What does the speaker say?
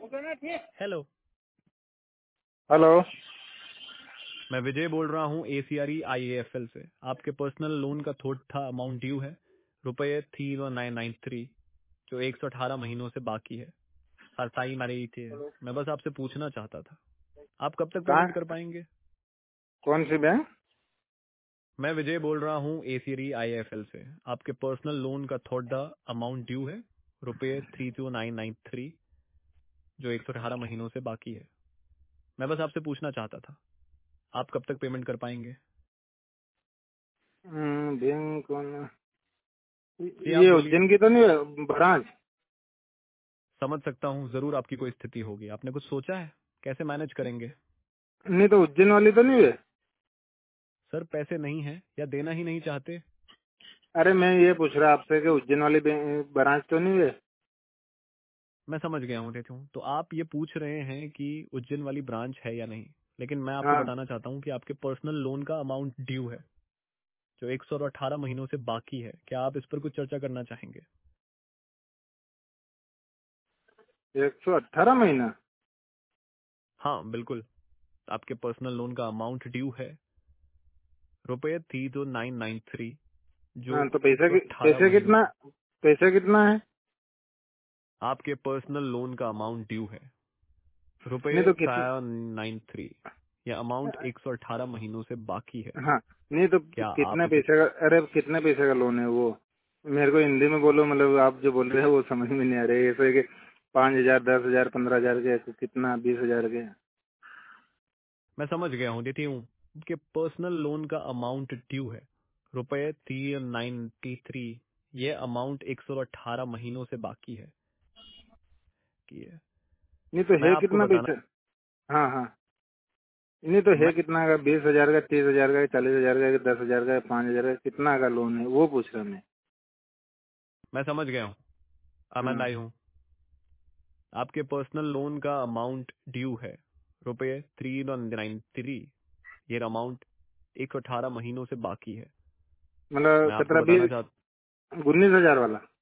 Hello. Hello. मैं विजय बोल रहा हूँ ACRE IAFL से। आपके पर्सनल लोन का थोड़ा अमाउंट ड्यू है रुपये 31993 जो 118 महीनों से बाकी है। हरसाई मारी थी। मैं बस आपसे पूछना चाहता था आप कब तक कहाँ? पेमेंट कर पाएंगे। कौन सी बैंक? मैं विजय बोल रहा हूँ ACRE IAFL से। आपके पर्सनल लोन का थोड़ा अमाउंट ड्यू है रुपये 32993 जो 118 महीनों से बाकी है। मैं बस आपसे पूछना चाहता था आप कब तक पेमेंट कर पाएंगे। बैंक कौन? जी आप ये बोलिए। उज्जैन की तो नहीं है ब्रांच? समझ सकता हूँ जरूर आपकी कोई स्थिति होगी। आपने कुछ सोचा है कैसे मैनेज करेंगे। नहीं तो उज्जैन वाली तो नहीं है? सर पैसे नहीं है या देना ही नहीं चाहते। अरे मैं ये पूछ रहा आपसे कि उज्जैन वाली ब्रांच तो नहीं है? मैं समझ गया हूँ देती हूँ। तो आप ये पूछ रहे हैं कि उज्जैन वाली ब्रांच है या नहीं, लेकिन मैं आपको हाँ। बताना चाहता हूँ कि आपके पर्सनल लोन का अमाउंट ड्यू है जो 118 महीनों से बाकी है। क्या आप इस पर कुछ चर्चा करना चाहेंगे। 118 महीना? हाँ बिल्कुल। आपके पर्सनल लोन का अमाउंट ड्यू है रुपये 32993 जो हाँ तो 118 महीनों से। पैसे कितना है? आपके पर्सनल लोन का अमाउंट ड्यू है नहीं रुपये तो कितना? 93। यह अमाउंट 118 महीनों से बाकी है। हाँ। नहीं तो क्या कितने आप इसे। पैसे का? अरे कितने पैसे का लोन है वो? मेरे को हिंदी में बोलो, मतलब आप जो बोल रहे हैं वो समझ में नहीं आ रही है। ऐसे कि 5,000, 10,000, 15,000 के कितना, 20,000 के? मैं समझ गया हूँ देती हूँ कि पर्सनल लोन का अमाउंट ड्यू है रुपये 393। ये अमाउंट 118 महीनों से बाकी है कि है। नहीं तो मैं है आपको कितना बताना। पैसा? हाँ हाँ। नहीं तो है मैं कितना का? 20,000 का, 30,000 का, 40,000 का, 10,000 का, 5,000 का, कितना का लोन है वो पूछ रहा मैं। मैं समझ गया हूँ। अमन हाँ। आई हूँ। आपके पर्सनल लोन का अमाउंट ड्यू है रुपये 393। ये अमाउंट 118 महीनों से बाकी है। मतलब मैं आपको 17, बताना 20, चाहता 19,000 वाला?